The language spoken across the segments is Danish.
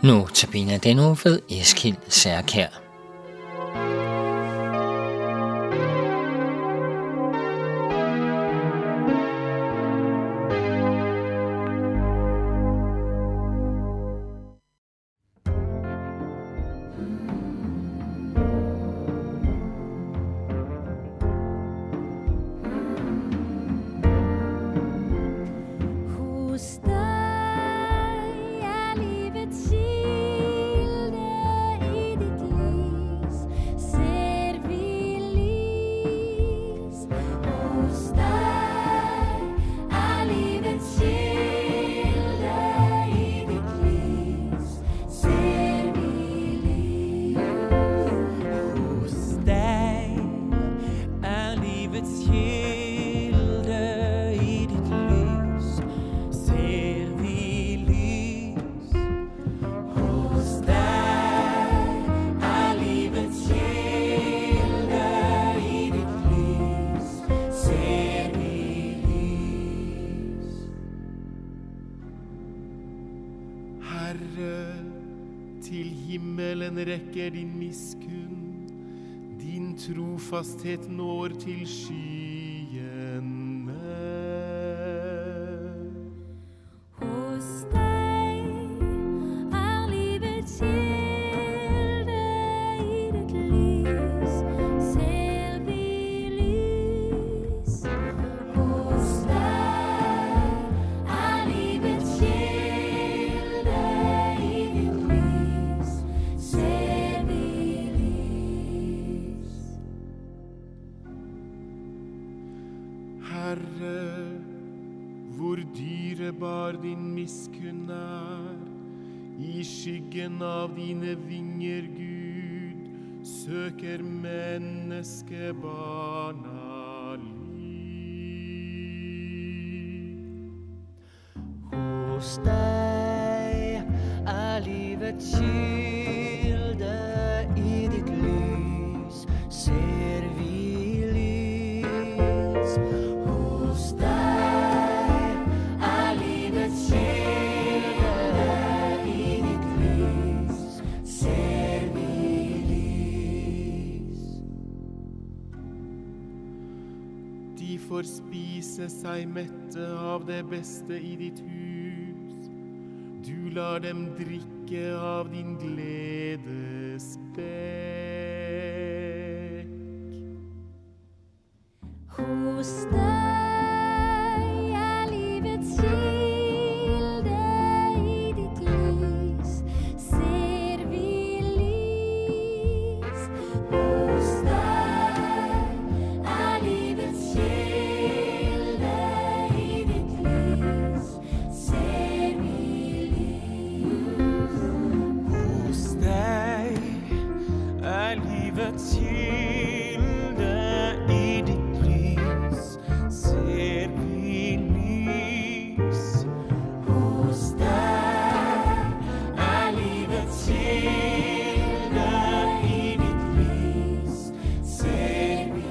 Nu tabiner den uge ved Eskild Særkjær. Herre, til himmelen rekker din miskunn, din trofasthet når til skyene. Hos deg er livets kilde, i ditt lys ser vi lys. Hos deg er livets kilde, i ditt lys ser vi lys. Herre, hvor dyrebar din miskunn er, i skyggen av dine vinger, Gud, søker menneskebarna ly. Hos deg er livets kilde, i ditt lys ser vi lys. Hos deg er livets kilde, i ditt lys ser vi lys. De får spise seg mette av det beste i ditt hus. Du lar dem drikke av din gledes bekk. Hos deg er livets kilde, i ditt lys ser vi lys. Hos deg er livets kilde, i ditt lys ser vi lys. Hos deg er livets kilde, i ditt lys ser vi lys. Hos deg er livets kilde, i ditt lys ser vi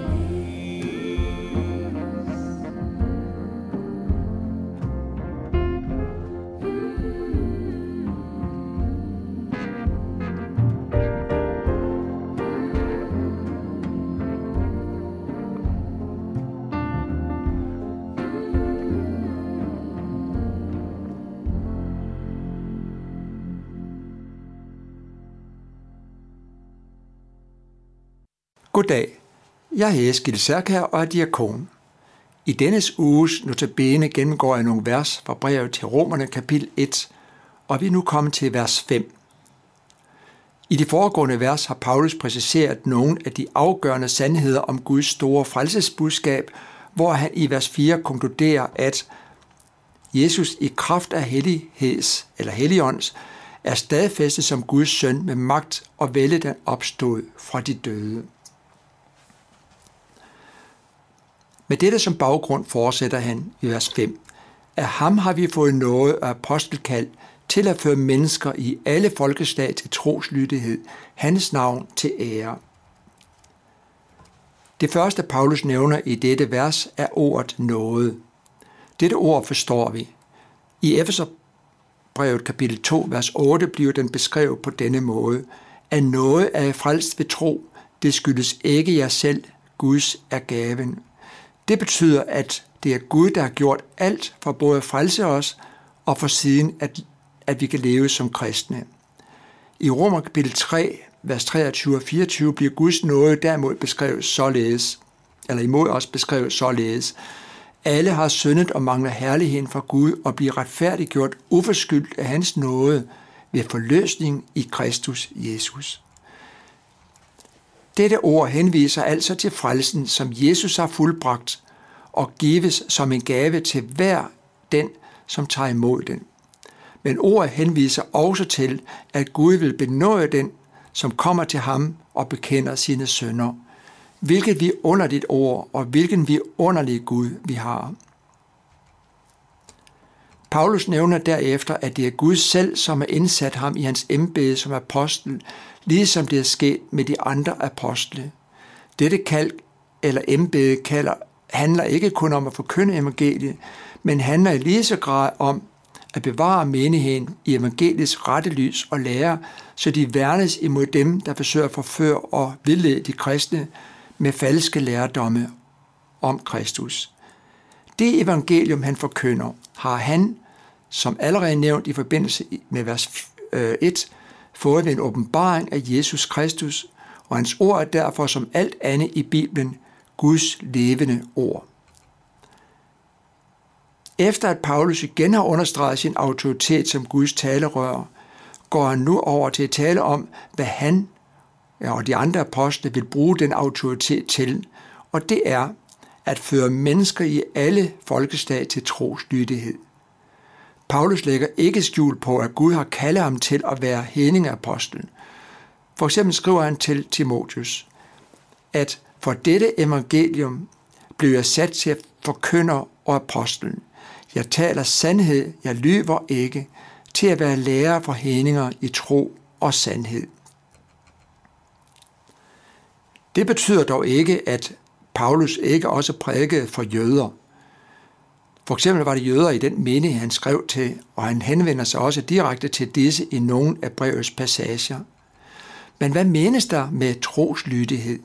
Goddag, jeg er Eskild Særkjær og er diakon. I dennes uges notabene gennemgår jeg nogle vers fra brevet til Romerne kapitel 1, og vi er nu kommet til vers 5. I de foregående vers har Paulus præciseret nogle af de afgørende sandheder om Guds store frelsesbudskab, hvor han i vers 4 konkluderer, at Jesus i kraft af Helligånds er stadfæstet som Guds søn med magt og vælde den opstod fra de døde. Med dette som baggrund fortsætter han i vers 5. Af ham har vi fået nåde og apostelkald til at føre mennesker i alle folkeslag til troslydighed, hans navn til ære. Det første Paulus nævner i dette vers er ordet nåde. Dette ord forstår vi. I Romerbrevet kapitel 2, vers 8 bliver den beskrevet på denne måde. At noget er frelst ved tro, det skyldes ikke jer selv, Guds er gaven. Det betyder, at det er Gud, der har gjort alt for både at frelse os og for siden, at vi kan leve som kristne. I Romer kapitel 3, vers 23 og 24 bliver Guds nåde derimod beskrevet således, eller imod os beskrevet således. Alle har syndet og mangler herligheden fra Gud og bliver retfærdiggjort uforskyldt af hans nåde ved forløsning i Kristus Jesus. Dette ord henviser altså til frelsen, som Jesus har fuldbragt og gives som en gave til hver den, som tager imod den. Men ordet henviser også til, at Gud vil benåde den, som kommer til ham og bekender sine synder. Hvilket vidunderligt ord, og hvilken vidunderlig Gud vi har. Paulus nævner derefter, at det er Gud selv, som har indsat ham i hans embede som apostel, ligesom det er sket med de andre apostle. Dette kald eller embede handler ikke kun om at forkynde evangeliet, men handler i lige så grad om at bevare menigheden i evangeliets rette lys og lære, så de værnes imod dem, der forsøger at forføre og vildlede de kristne med falske lærdomme om Kristus. Det evangelium, han forkynder, har han, som allerede nævnt i forbindelse med vers 1, fået ved en åbenbaring af Jesus Kristus, og hans ord er derfor som alt andet i Bibelen Guds levende ord. Efter at Paulus igen har understreget sin autoritet som Guds talerør, går han nu over til at tale om, hvad han og de andre apostle vil bruge den autoritet til, og det er at føre mennesker i alle folkeslag til troslydighed. Paulus lægger ikke skjul på, at Gud har kaldet ham til at være hedningeapostlen. For eksempel skriver han til Timotheus, at for dette evangelium blev jeg sat til at forkynder og apostlen. Jeg taler sandhed, jeg lyver ikke, til at være lærer for hedninger i tro og sandhed. Det betyder dog ikke, at Paulus ikke også prædikede for jøder. For eksempel var det jøder i den menighed, han skrev til, og han henvender sig også direkte til disse i nogle af brevets passager. Men hvad menes der med troslydighed?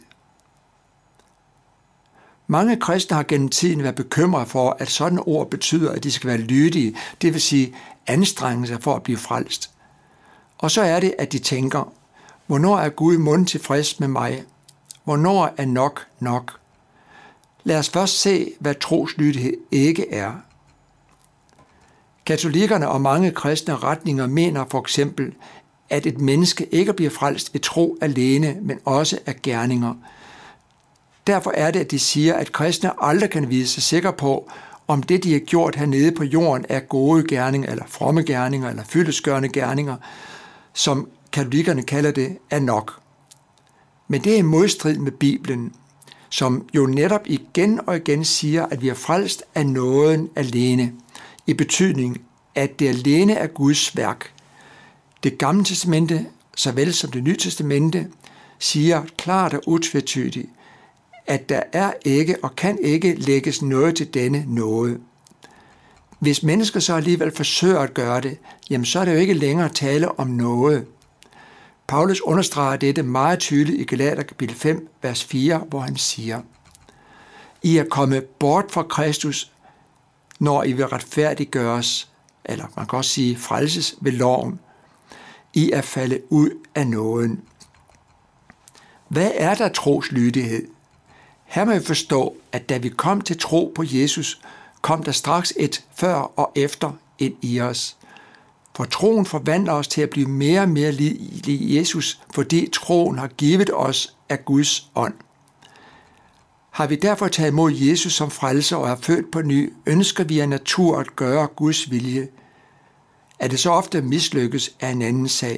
Mange kristne har gennem tiden været bekymrede for, at sådan ord betyder, at de skal være lydige, det vil sige anstrenge sig for at blive frelst. Og så er det, at de tænker, hvornår er Gud mund tilfreds med mig? Hvornår er nok nok? Lad os først se, hvad troslydighed ikke er. Katolikkerne og mange kristne retninger mener for eksempel, at et menneske ikke bliver frelst ved tro alene, men også af gerninger. Derfor er det, at de siger, at kristne aldrig kan vise sig sikre på, om det, de har gjort hernede på jorden, er gode gerninger, eller fromme gerninger, eller fyldestgørende gerninger, som katolikkerne kalder det, er nok. Men det er i modstrid med Bibelen, som jo netop igen og igen siger, at vi er frelst af nåden alene, i betydning, at det alene er Guds værk. Det gamle testamente, såvel som det nye testamente, siger klart og utvetydigt, at der er ikke og kan ikke lægges noget til denne nåde. Hvis mennesker så alligevel forsøger at gøre det, jamen så er det jo ikke længere tale om noget. Paulus understreger dette meget tydeligt i Galater kapitel 5, vers 4, hvor han siger, I er kommet bort fra Kristus, når I vil retfærdiggøres, eller man kan også sige frelses ved loven. I er faldet ud af nåden. Hvad er der troslydighed? Her må vi forstå, at da vi kom til tro på Jesus, kom der straks et før og efter ind i os. For troen forvandler os til at blive mere og mere lig Jesus, fordi troen har givet os af Guds ånd. Har vi derfor taget imod Jesus som frelser og er født på ny, ønsker vi af natur at gøre Guds vilje. At det så ofte mislykkes er en anden sag.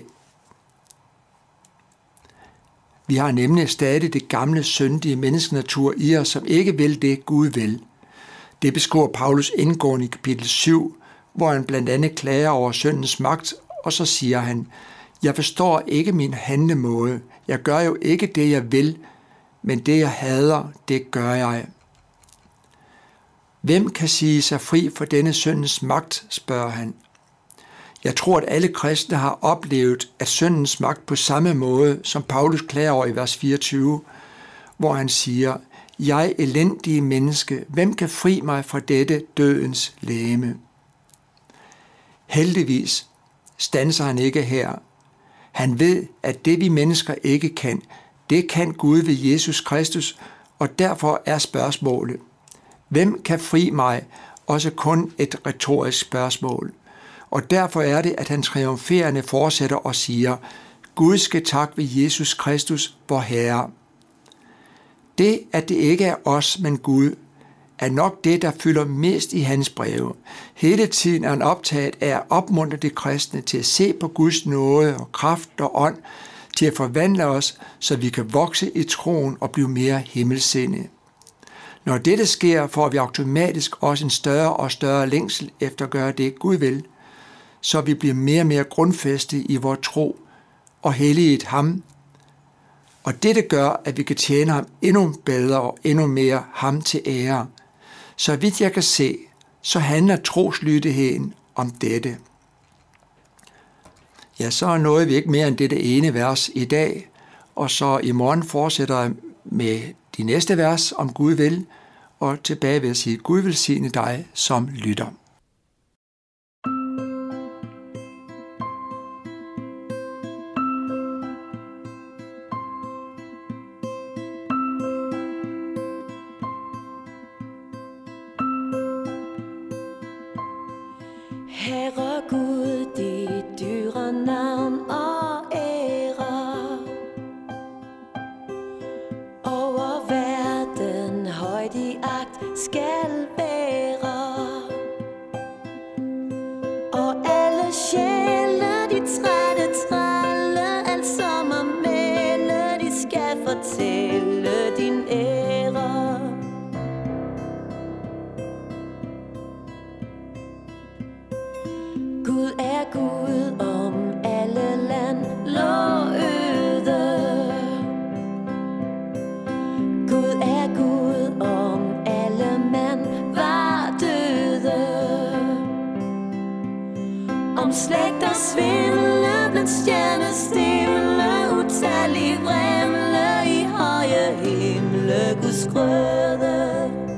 Vi har nemlig stadig det gamle, syndige menneskenatur i os, som ikke vil det, Gud vil. Det beskriver Paulus indgående i kapitel 7, hvor han blandt andet klager over syndens magt, og så siger han, jeg forstår ikke min handlemåde. Jeg gør jo ikke det, jeg vil, men det, jeg hader, det gør jeg. Hvem kan sige sig fri for denne syndens magt, spørger han. Jeg tror, at alle kristne har oplevet, at syndens magt på samme måde, som Paulus klager over i vers 24, hvor han siger, jeg elendige menneske, hvem kan fri mig fra dette dødens legeme? Heldigvis standser han ikke her. Han ved, at det vi mennesker ikke kan, det kan Gud ved Jesus Kristus, og derfor er spørgsmålet, hvem kan fri mig, også kun et retorisk spørgsmål. Og derfor er det, at han triumferende fortsætter og siger, Gud skal tak ved Jesus Kristus, vor Herre. Det, at det ikke er os, men Gud, er nok det, der fylder mest i hans breve. Hele tiden er han optaget af at opmuntre de kristne til at se på Guds nåde og kraft og ånd, til at forvandle os, så vi kan vokse i troen og blive mere himmelsindede. Når dette sker, får vi automatisk også en større og større længsel efter at gøre det, Gud vil, så vi bliver mere og mere grundfæstet i vores tro og helliget ham. Og dette gør, at vi kan tjene ham endnu bedre og endnu mere ham til ære. Så vidt jeg kan se, så handler troslydigheden om dette. Ja, så nåede vi ikke mere end dette ene vers i dag, og så i morgen fortsætter jeg med de næste vers om Gud vil, og tilbage vil jeg sige, Gud velsigne dig som lytter. Herre Gud, dit dyre navn og ære over verden højt i agt skal være, og alle sjæle, de trætte trælle, alt som er mænd, de skal fortælle din ære. Gud er Gud om alle land lå øde. Gud er Gud om alle mand var døde. Om slægter svindle blandt stjernestimle, utallige vrimle i høje himle, Guds grøde.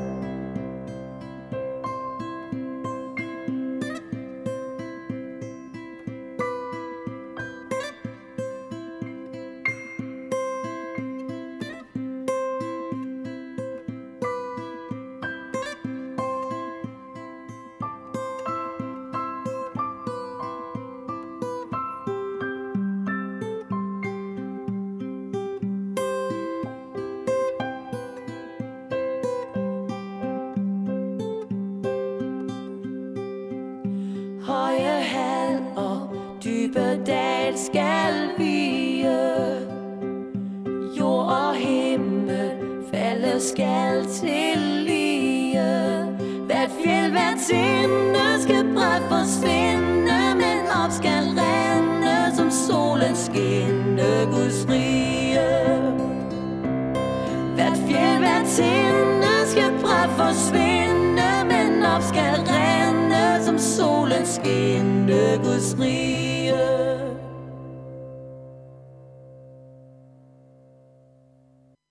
Høje hal og dybe dal skal vige, jord og himmel falde skal til lige. Hvert fjeld, hvert tinde skal bræt forsvinde, men op skal rende som solen skinne Guds rige. Hvert fjeld, hvert tinde skal bræt forsvinde, men op skal rende som solen skinne Guds rige.